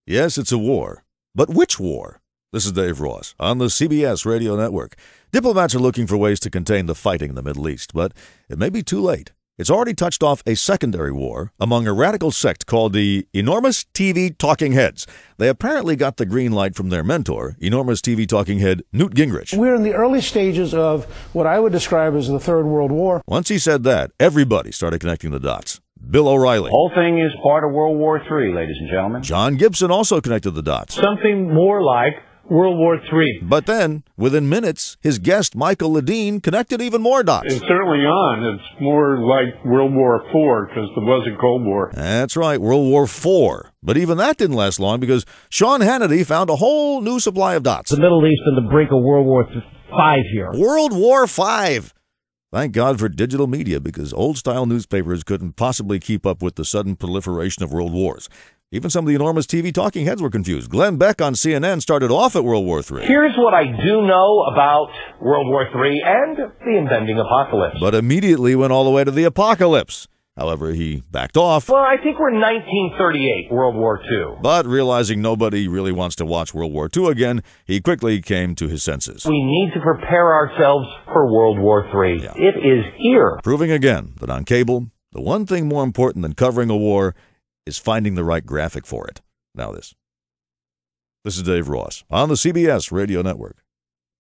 Yes, it's a war. But which war? This is Dave Ross on the CBS Radio Network. Diplomats are looking for ways to contain the fighting in the Middle East, but it may be too late. It's already touched off a secondary war among a radical sect called the Enormous TV Talking Heads. They apparently got the green light from their mentor, Enormous TV Talking Head Newt Gingrich. We're in the early stages of what I would describe as the Third World War. Once he said that, everybody started connecting the dots. Bill O'Reilly. The whole thing is part of World War III, ladies and gentlemen. John Gibson also connected the dots. Something more like World War III. But then, within minutes, his guest, Michael Ledeen, connected even more dots. And early on, it's more like World War IV, because there was a Cold War. That's right, World War IV. But even that didn't last long, because Sean Hannity found a whole new supply of dots. The Middle East on the brink of World War V here. World War V! Thank God for digital media, because old-style newspapers couldn't possibly keep up with the sudden proliferation of world wars. Even some of the Enormous TV Talking Heads were confused. Glenn Beck on CNN started off at World War III. Here's what I do know about World War III and the impending apocalypse. But immediately went all the way to the apocalypse. However, he backed off. Well, I think we're 1938, World War II. But realizing nobody really wants to watch World War II again, he quickly came to his senses. We need to prepare ourselves for World War III. Yeah. It is here. Proving again that on cable, the one thing more important than covering a war is finding the right graphic for it. Now this. This is Dave Ross on the CBS Radio Network.